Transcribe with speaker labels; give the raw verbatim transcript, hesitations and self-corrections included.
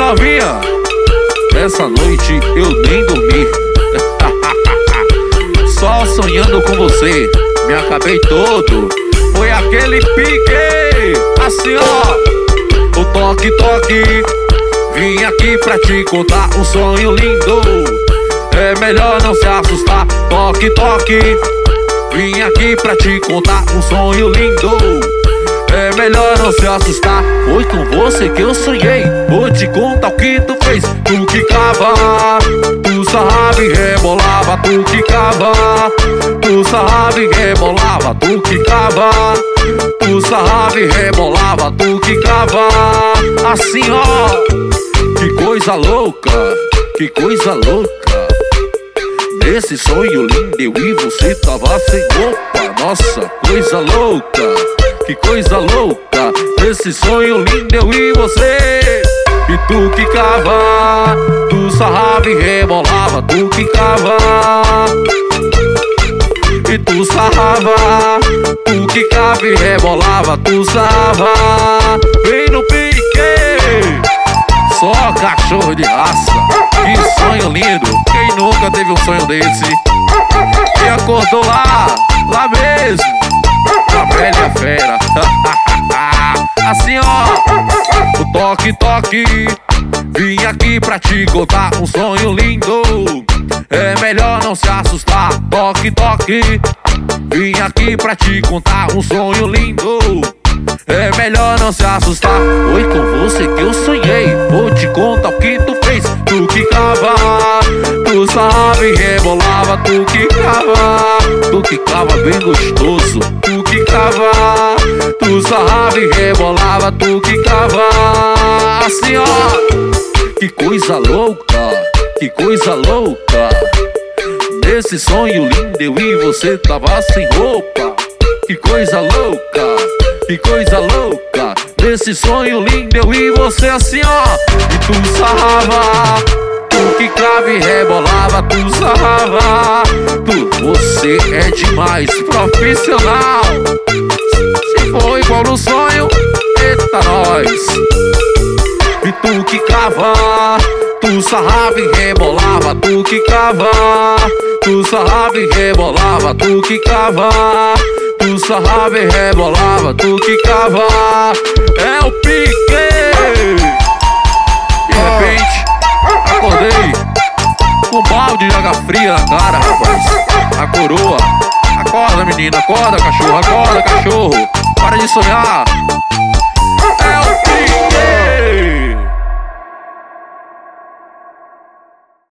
Speaker 1: novinha, essa noite eu nem dormi. Só sonhando com você, me acabei todo. Foi aquele pique, assim ó. O toque, toque, vim aqui pra te contar um sonho lindo. É melhor não se assustar. Toque, toque, vim aqui pra te contar um sonho lindo. É melhor não se assustar. Foi com você que eu sonhei. Vou te contar o que tu fez. Tu quicava, tu sarrava e rebolava. Tu quicava, tu sarrava e rebolava. Tu quicava, tu sarrava e rebolava. Tu quicava, assim ó. Que coisa louca, que coisa louca. Nesse sonho lindo eu e você tava sem roupa. Nossa, coisa louca, que coisa louca. Nesse sonho lindo eu e você. E tu quicava, tu sarrava e rebolava. Tu quicava, e tu sarrava, tu quicava e rebolava. Tu sarrava, vem no pique. Só cachorro de raça, que sonho lindo. Quem nunca teve um sonho desse? E acordou lá, lá mesmo, na velha fera. Assim ó, o toque, toque, vim aqui pra te contar um sonho lindo. É melhor não se assustar. Toque, toque, vim aqui pra te contar um sonho lindo. É melhor não se assustar. Foi com você que eu sonhei. Vou te contar o que tu fez. Tu quicava, tu sarrava e rebolava. Tu quicava, tu quicava bem gostoso. Tu quicava, tu sarrava e rebolava. Tu quicava, assim ó. Que coisa louca, que coisa louca. Nesse sonho lindo eu e você tava sem roupa. Que coisa louca, que coisa louca. Nesse sonho lindo eu e você, assim ó. E tu sarrava, tu quicava e rebolava. Tu sarrava, tu, você é demais, profissional. Se for igual no sonho, eita nós. E tu quicava, tu sarrava e rebolava. Tu quicava, tu sarrava e rebolava. Tu quicava, tu sarrava e rebolava. Tu quicava, é o pique. De repente, acordei com um balde de água fria na cara, rapaz. A coroa. Acorda menina, acorda cachorro, acorda cachorro. Para de sonhar.